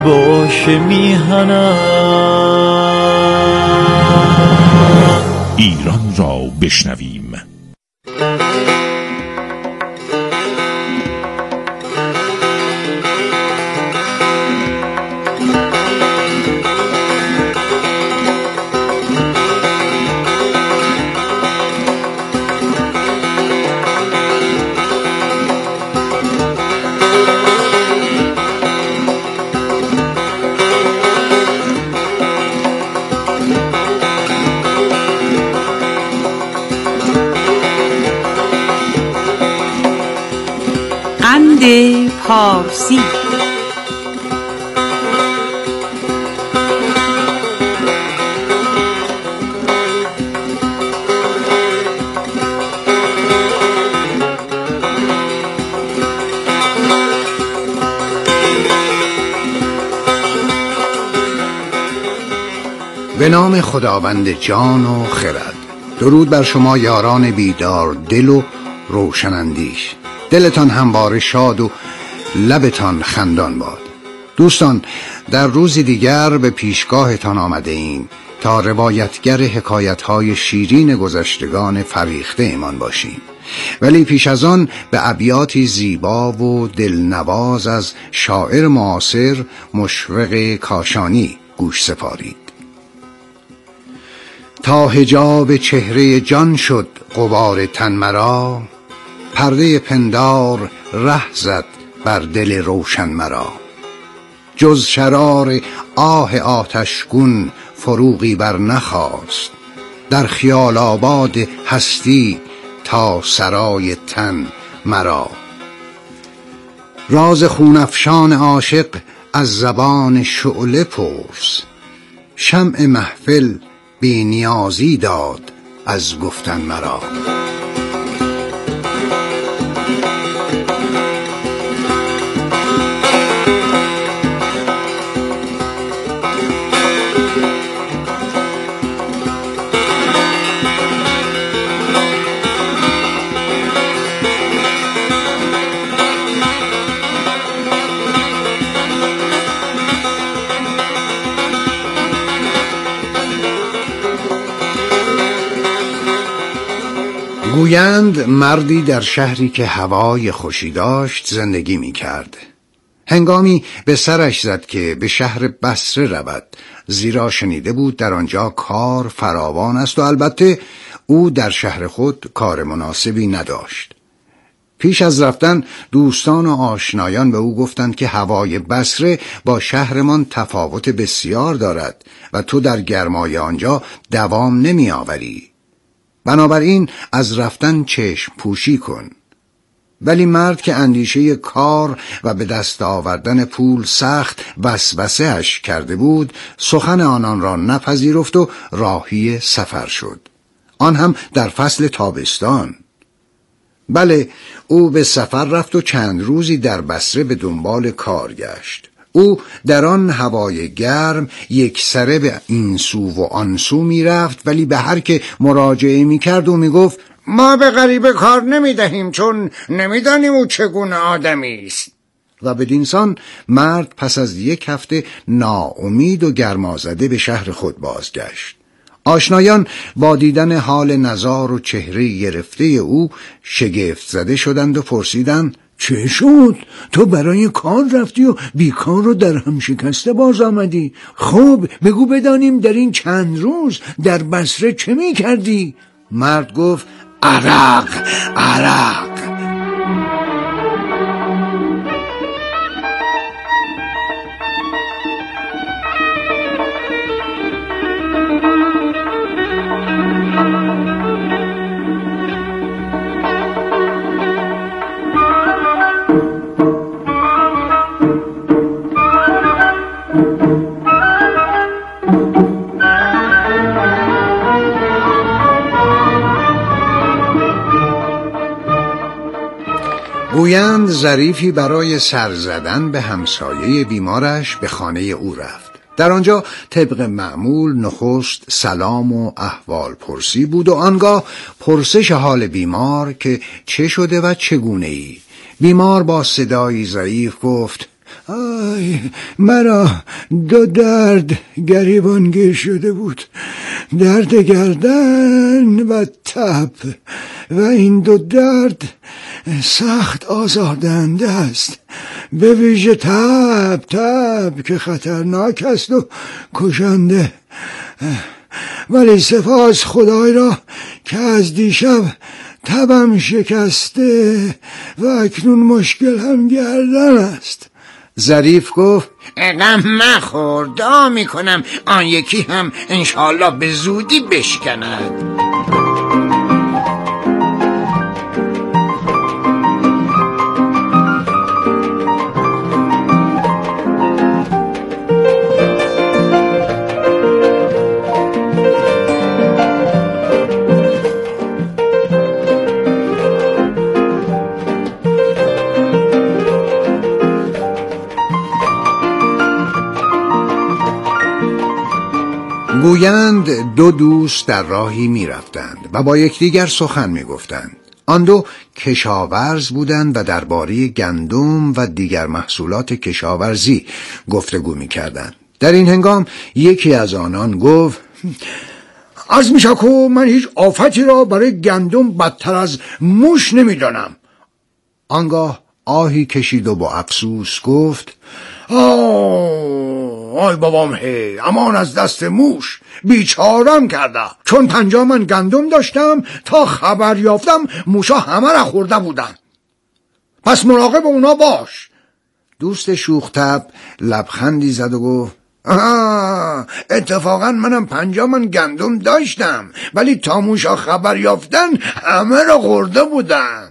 باشه میهنم. ایران را بشنویم. پارسی. به نام خداوند جان و خرد. درود بر شما یاران بیدار دل و روشنندیش. دلتان همواره شاد و لبتان خندان باد. دوستان، در روزی دیگر به پیشگاهتان آمده ایم تا روایتگر حکایت‌های شیرین گذشتگان فریخته ایمان باشیم، ولی پیش از آن به ابیاتی زیبا و دلنواز از شاعر معاصر مشفق کاشانی گوش سپارید. تا حجاب چهره جان شد غبار تن مرا، پرده پندار ره زد بر دل روشن مرا. جز شرار آه آتشگون فروغی بر نخواست، در خیال آباد هستی تا سرای تن مرا. راز خونافشان عاشق از زبان شعله پرس، شمع محفل بی نیازی داد از گفتن مرا. گویند مردی در شهری که هوای خوشی داشت زندگی می کرد. هنگامی به سرش زد که به شهر بصره رود، زیرا شنیده بود در آنجا کار فراوان است و البته او در شهر خود کار مناسبی نداشت. پیش از رفتن دوستان و آشنایان به او گفتند که هوای بصره با شهرمان تفاوت بسیار دارد و تو در گرمای آنجا دوام نمی آوری، بنابراین از رفتن چشم پوشی کن. ولی مرد که اندیشه کار و به دست آوردن پول سخت وسوسه اش کرده بود، سخن آنان را نپذیرفت و راهی سفر شد، آن هم در فصل تابستان. بله، او به سفر رفت و چند روزی در بصره به دنبال کار گشت. او در آن هوای گرم یک سره به این سو و آن سو می رفت، ولی به هر که مراجعه می کرد و می گفت ما به غریبه کار نمی دهیم چون نمی دانیم او چگونه آدمی است. و بدینسان مرد پس از یک هفته ناامید و گرمازده به شهر خود بازگشت. آشنایان با دیدن حال نزار و چهره گرفته او شگفت زده شدند و پرسیدند چه شد؟ تو برای کار رفتی و بیکار رو در هم شکسته باز آمدی. خب بگو بدانیم در این چند روز در بصره چه می کردی؟ مرد گفت عرق. گویند ظریفی برای سر زدن به همسایه بیمارش به خانه او رفت. در آنجا طبق معمول نخست سلام و احوال پرسی بود و آنگاه پرسش حال بیمار که چه شده و چگونه ای. بیمار با صدایی ضعیف گفت آی مرا دو درد گریبانگیر شده بود، درد گردن و تب، و این دو درد سخت آزاردهنده است، به ویژه تب که خطرناک است و کشنده. ولی سپاس خدای را که از دیشب تبم شکسته و اکنون مشکل هم گردن است. ظریف گفت غم مخور، دعا میکنم آن یکی هم انشالله به زودی بشکند. گویند دو دوست در راهی می رفتند و با یکدیگر سخن می گفتند. آن دو کشاورز بودند و درباره گندم و دیگر محصولات کشاورزی گفتگو می کردند. در این هنگام یکی از آنان گفت از میشکو من هیچ آفتی را برای گندم بدتر از موش نمی دانم. آنگاه آهی کشید و با افسوس گفت آی بابام هی، امان از دست موش، بیچارم کرده. چون 50 من گندم داشتم تا خبر یافتم موشا همه را خورده بودن، پس مراقب اونا باش. دوست شوخ‌طبع لبخندی زد و گفت اتفاقا منم 50 من گندم داشتم، ولی تا موشا خبر یافتن همه را خورده بودن.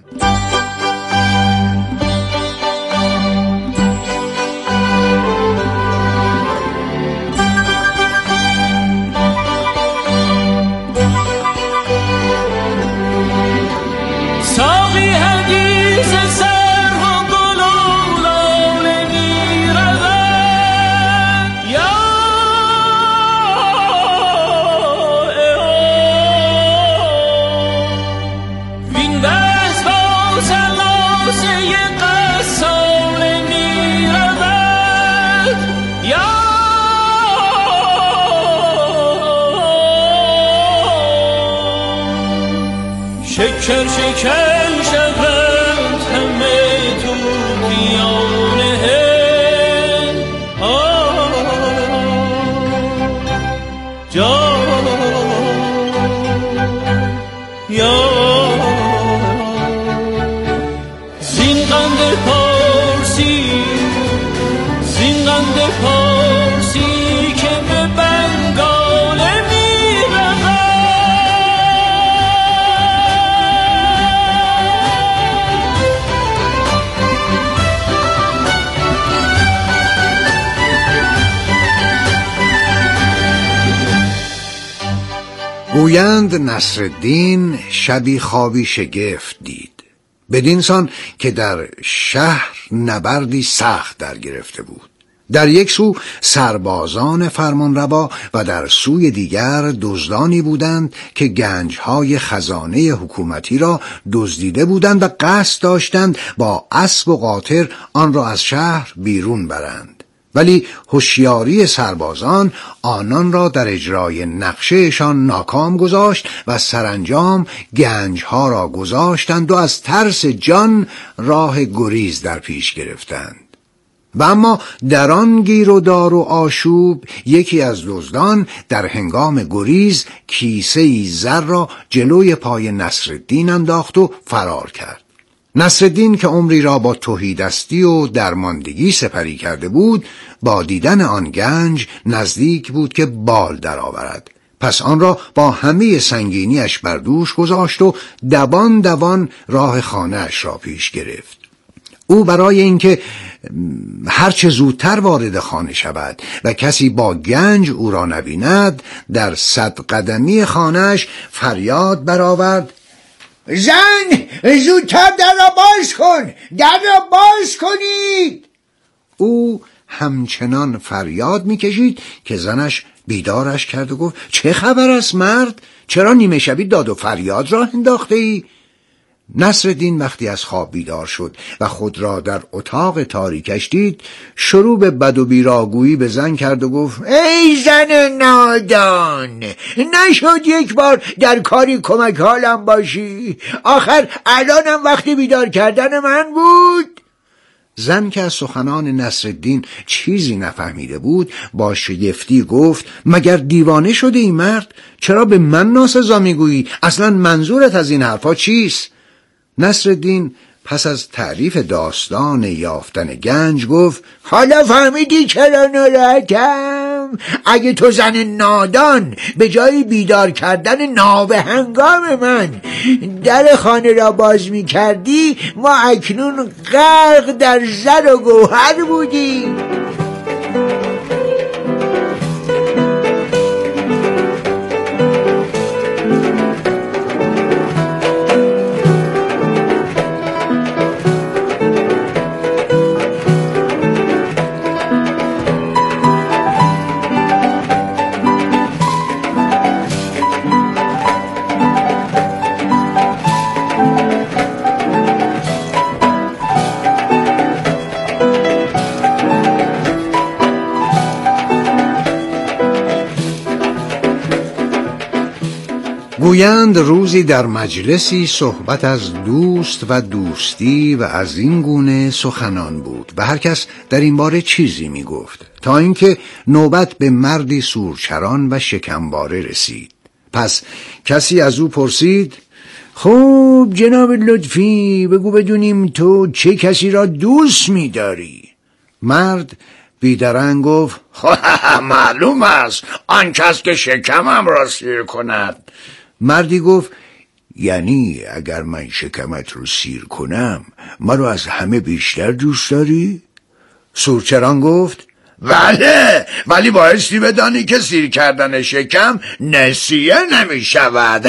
شکر شکر شود همه تو دیانه جا یا زین قند پارسی که به بنگاله گویند نصرالدین شبی خوابی شگفت دید، بدین سان که در شهر نبردی سخت در گرفته بود. در یک سو سربازان فرمانروا و در سوی دیگر دزدانی بودند که گنجهای خزانه حکومتی را دزدیده بودند و قصد داشتند با اسب و قاطر آن را از شهر بیرون برند. ولی هوشیاری سربازان آنان را در اجرای نقشهشان ناکام گذاشت و سرانجام گنجها را گذاشتند و از ترس جان راه گریز در پیش گرفتند. و اما در آن گیر و دار و آشوب یکی از دزدان در هنگام گریز کیسه‌ای زر را جلوی پای نصرالدین انداخت و فرار کرد. نصرالدین که عمری را با تهیدستی و درماندگی سپری کرده بود، با دیدن آن گنج نزدیک بود که بال درآورد. پس آن را با همه سنگینیش بر دوش گذاشت و دوان دوان راه خانه‌اش را پیش گرفت. او برای اینکه هرچه زودتر وارد خانه شود و کسی با گنج او را نبیند، در 100 قدمی خانه‌اش فریاد برآورد زن، زودتر در را باز کن، در را باز کنید. او همچنان فریاد میکشید که زنش بیدارش کرد و گفت چه خبر است مرد؟ چرا نیمه شبی داد و فریاد را انداخته ای؟ نصرالدین وقتی از خواب بیدار شد و خود را در اتاق تاریکش دید، شروع به بد و بیراگویی به زن کرد و گفت: ای زن نادان، نشد یک بار در کاری کمک حالم باشی؟ آخر الانم وقتی بیدار کردن من بود. زن که از سخنان نصرالدین چیزی نفهمیده بود با شگفتی گفت: مگر دیوانه شده ای مرد؟ چرا به من ناسزا میگویی؟ اصلا منظورت از این حرفا چیست؟ نصرالدین پس از تعریف داستان یافتن گنج گفت: حالا فهمیدی چرا ناراحتم؟ اگه تو زن نادان به جای بیدار کردن نابه هنگام من در خانه را باز می کردی، ما اکنون غرق در زر و گوهر بودیم. گویند روزی در مجلسی صحبت از دوست و دوستی و از این گونه سخنان بود و هر کس در این باره چیزی می گفت، تا اینکه نوبت به مردی سورچران و شکمباره رسید. پس کسی از او پرسید: خوب جناب لطفی، بگو بدونیم تو چه کسی را دوست می داری؟ مرد بیدرنگ گفت: معلوم است، آن کس که شکمم را سیر کند. مردی گفت: یعنی اگر من شکمت رو سیر کنم مرا از همه بیشتر دوست داری؟ سورچران گفت: بله، ولی بایستی بدانی که سیر کردن شکم نسیه نمی شود.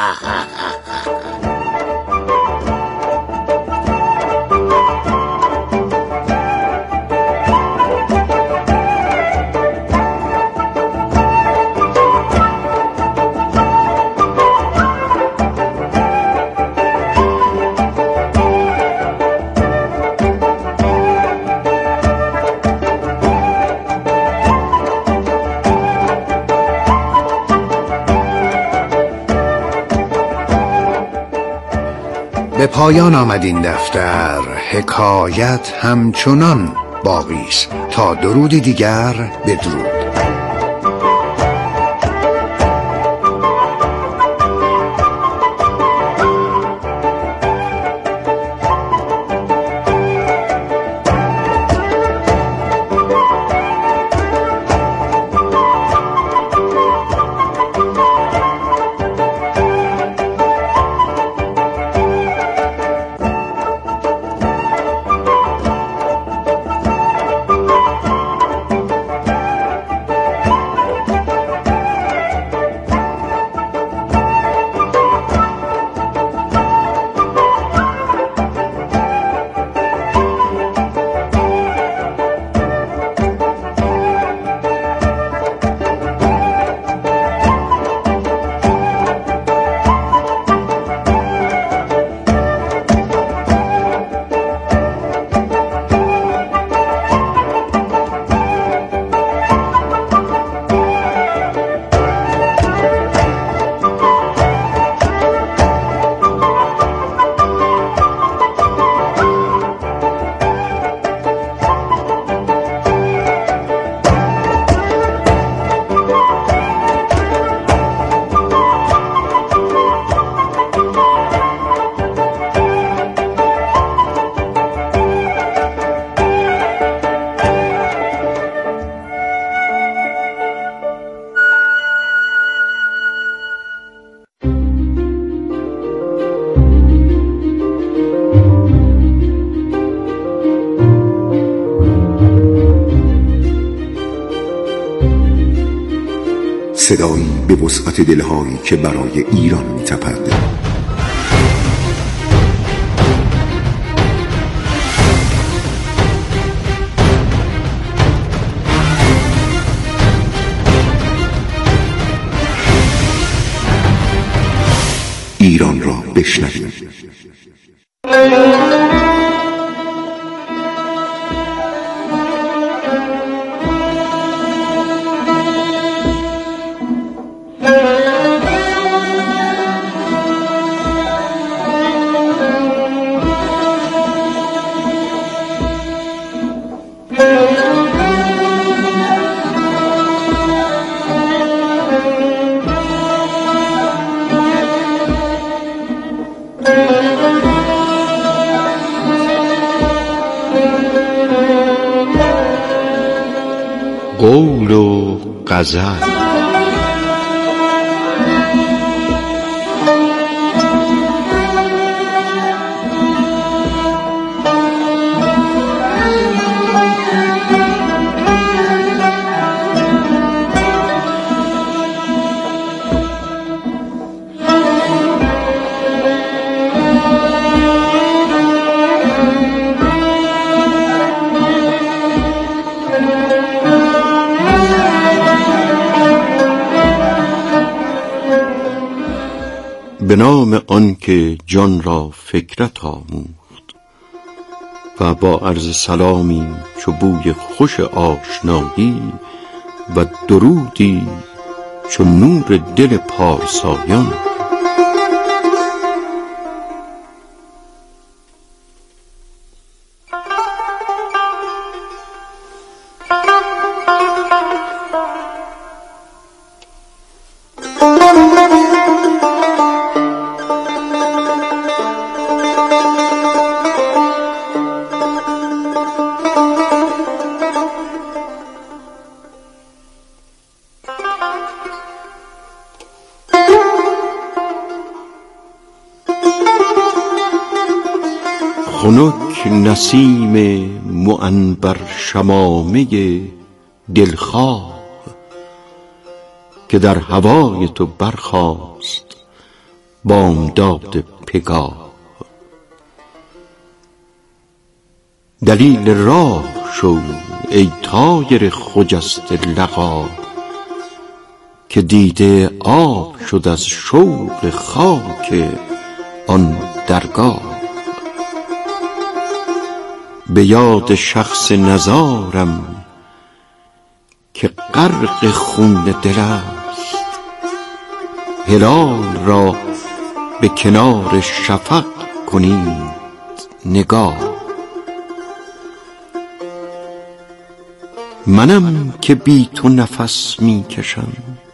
به پایان آمد این دفتر. حکایت همچنان باقی است. تا درود دیگر، بدرود. صدایی به وسعت دلهایی که برای ایران می‌تپد. ایران را بشنوید. قول و غزل. به نام آن که جان را فکرت آموخت و با عرض سلامی چو بوی خوش آشنایی و درودی چو نور دل پارسایان. خنک نسیم معنبر شمامه دلخواه که در هوای تو برخاست بامداد پگاه. دلیل راه شو ای طایر خجسته لقا که دیده آب شد از شوق خاک آن درگاه. به یاد شخص نزارم که غرق خون دل است، هلال را به کنار شفق کنید نگاه. منم که بی تو نفس می کشم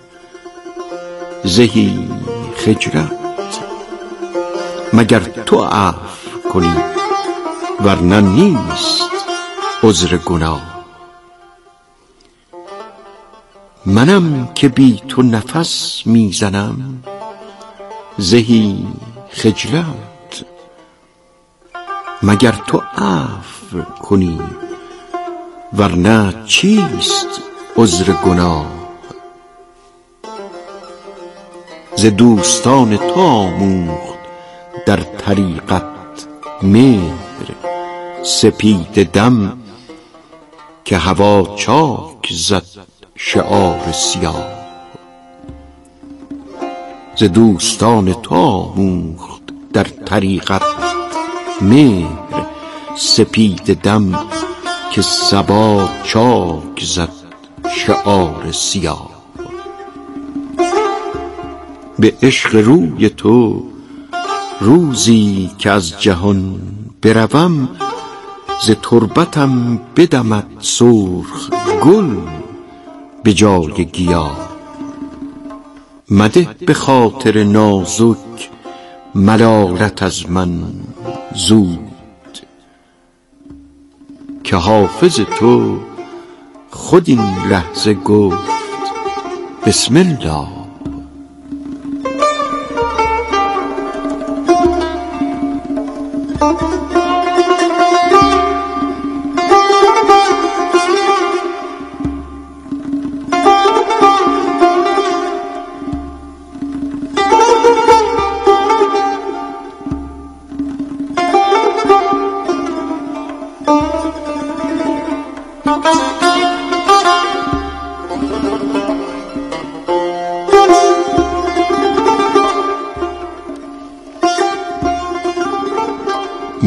زهی خجلت، مگر تو عفو کنی ورنه نیست عذر گناه. منم که بی تو نفس میزنم زهی خجلت، مگر تو عفو کنی ورنه چیست عذر گناه. ز دوستان تو آموخت در طریقت مهر سپید دم که هوا چاک زد شعار سیاه. ز دوستان تو آموخت در طریقت مهر سپید دم که صبا چاک زد شعار سیاه. به عشق روی تو روزی که از جهان بروم، ز تربتم بدمد سرخ گل به جای گیاه. مده به خاطر نازک ملالت از من زود، که حافظ تو خود این لحظه گفت بسم الله.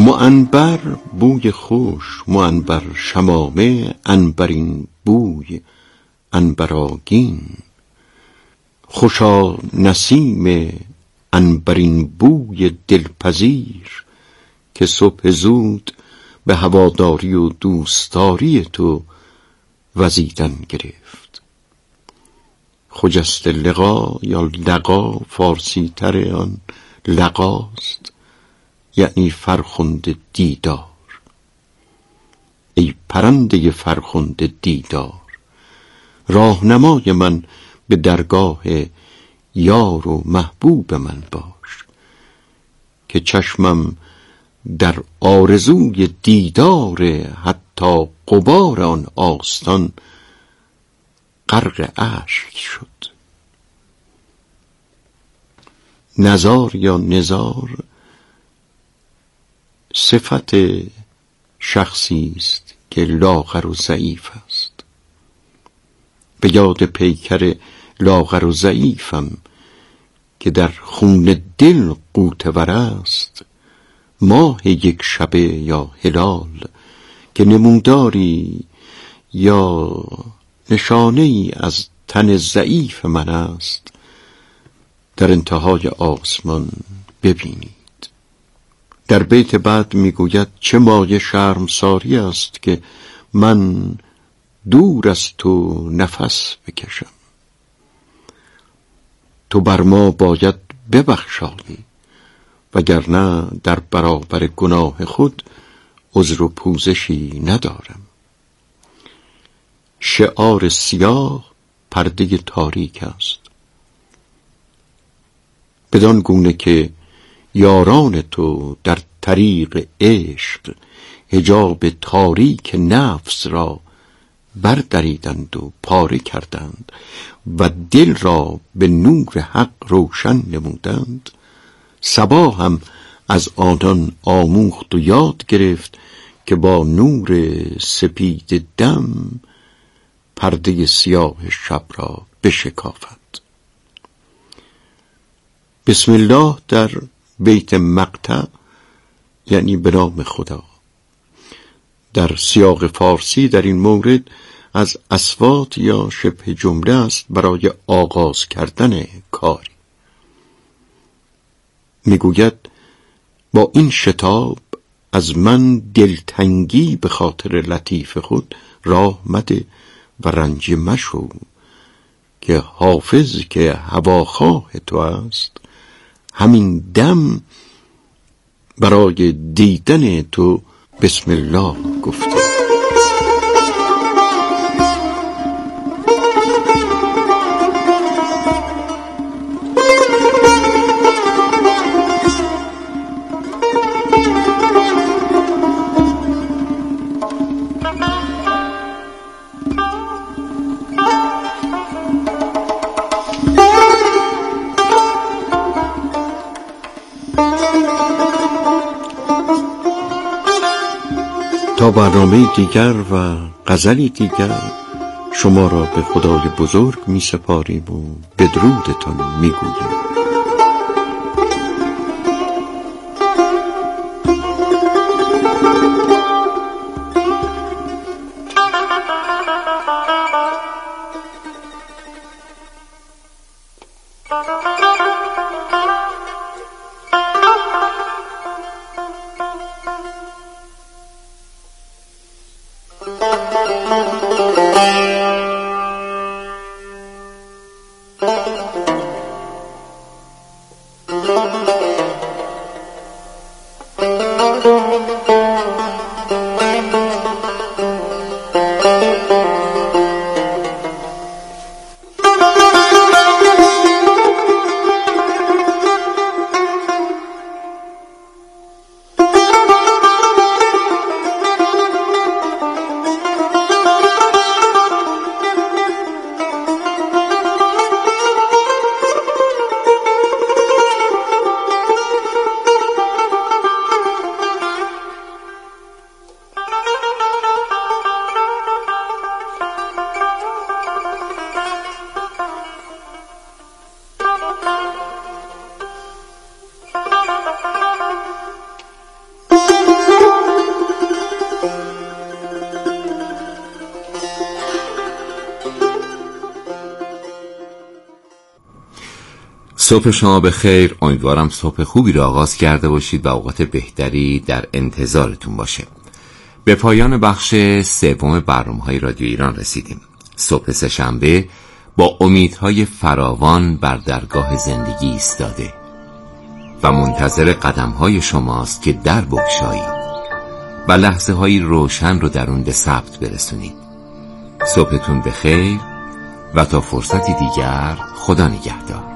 معنبر بوی خوش، معنبر شمامه، عنبرین بوی، عنبرآگین. خوشا نسیم عنبرین بوی دلپذیر، که صبح زود به هواداری و دوستداری تو وزیدن گرفت. خجست لقا یا لقا فارسی تر آن لقاست، یعنی فرخنده دیدار. ای پرنده فرخنده دیدار، راهنمای من به درگاه یار و محبوب من باش، که چشمم در آرزوی دیدار حتی غبار آن آستان غرق اشک شد. نزار یا نزار صفت شخصی است که لاغر و ضعیف است. به یاد پیکر لاغر و ضعیفم که در خون دل غوطه‌ور است، ماه یک شبه یا هلال که نموداری یا نشانه ای از تن ضعیف من است، در انتهای آسمان ببینید. در بیت بعد میگوید چه مایه شرمساری است که من دور از تو نفس بکشم. تو بر ما باید ببخشایی، وگرنه در برابر گناه خود عذر و پوزشی ندارم. شعار سیاه پرده تاریک است، بدان گونه که یاران تو در طریق عشق حجاب تاریک نفس را بردریدند و پاره کردند و دل را به نور حق روشن نمودند. صبا هم از آنان آموخت و یاد گرفت که با نور سپید دم پرده سیاه شب را بشکافد. بسم الله در بیت مقطع یعنی به نام خدا. در سیاق فارسی در این مورد از اصوات یا شبه جمله است برای آغاز کردن کاری. میگوید با این شتاب از من دلتنگی به خاطر لطیف خود راه مده و رنج مشو، که حافظ که هواخواه تو است همین دم برای دیدن تو بسم الله گفته. تا برنامه دیگر و غزلی دیگر شما را به خدای بزرگ می سپاریم و بدرودتان می گوییم. صبح شما به خیر. امیدوارم صبح خوبی را آغاز کرده باشید و اوقات بهتری در انتظارتون باشه. به پایان بخش سوم برنامه‌های رادیو ایران رسیدیم. صبح سه‌شنبه با امیدهای فراوان بر درگاه زندگی ایستاده و منتظر قدم‌های شماست که در بگشایید و لحظه‌های روشن رو در اون به ثبت برسونید. صبحتون بخیر و تا فرصتی دیگر، خدا نگهدار.